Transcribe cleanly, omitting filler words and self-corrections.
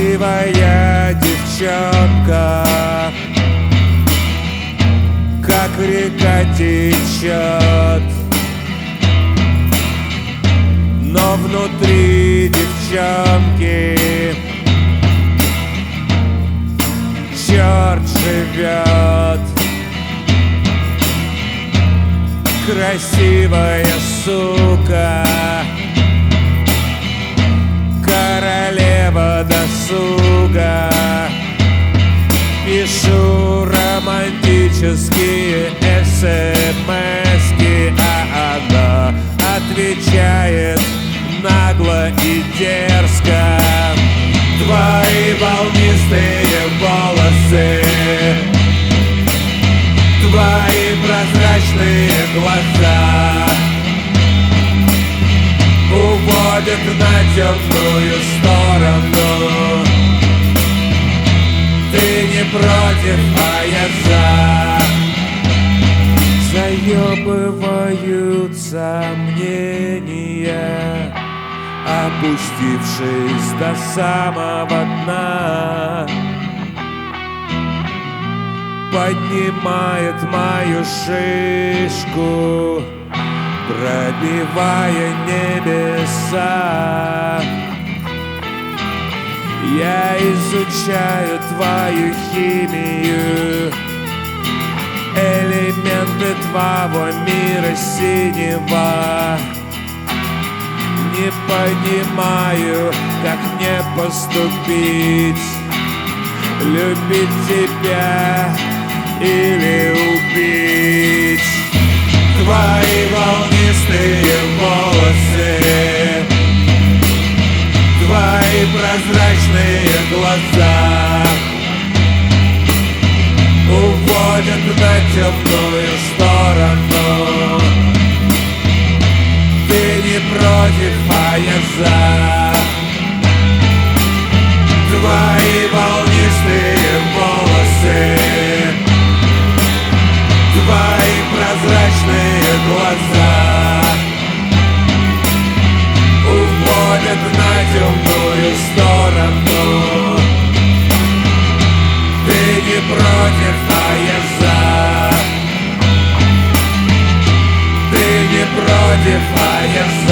Красивая девчонка, как река течет, но внутри девчонки черт живет. Красивая сука, королева досуга. Пишу романтические смски, а она отвечает нагло и дерзко. Твои волнистые волосы, твои прозрачные глаза уводят на темную сторону. Ты не против, а я за. Заебывают сомнения, опустившись до самого дна. Поднимает мою шишку, пробивая небеса. Я изучаю твою химию, элементы твоего мира синего. Не понимаю, как мне поступить, любить тебя или убить. Твои волнистые волосы, твои прозрачные глаза уводят на темную сторону. Ты не против, а я за. Твои волнистые волосы, твои прозрачные глаза уводят на темную сторону. Ты не против, а я за. Ты не против, а я за.